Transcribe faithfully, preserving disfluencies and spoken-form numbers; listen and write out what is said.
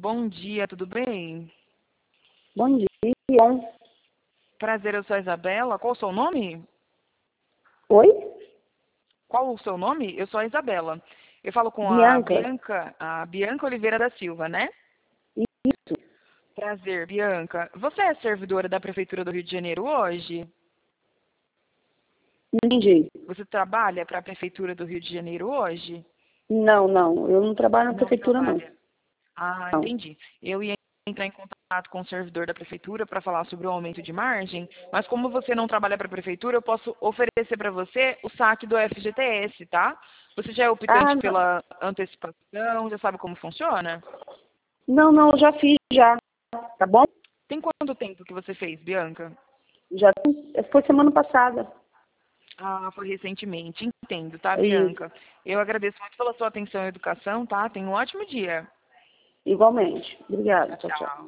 Bom dia, tudo bem? Bom dia. Prazer, eu sou a Isabela. Qual o seu nome? Oi? Qual o seu nome? Eu sou a Isabela. Eu falo com a Bianca? Bianca, a Bianca Oliveira da Silva, né? Isso. Prazer, Bianca. Você é servidora da Prefeitura do Rio de Janeiro hoje? Entendi. Você trabalha para a Prefeitura do Rio de Janeiro hoje? Não, não. Eu não trabalho na Não prefeitura, não. trabalha. Ah, Não. entendi. Eu ia entrar em contato com o servidor da prefeitura para falar sobre o aumento de margem, mas como você não trabalha para a prefeitura, eu posso oferecer para você o saque do F G T S, tá? Você já é Ah, optante não. pela antecipação, já sabe como funciona? Não, não, eu já fiz já. Tá bom? Tem quanto tempo que você fez, Bianca? Já foi semana passada. Ah, foi recentemente. Entendo, tá, É isso. Bianca? Eu agradeço muito pela sua atenção e educação, tá? Tenha um ótimo dia. Igualmente. Obrigada. Tchau, Tchau, tchau. tchau.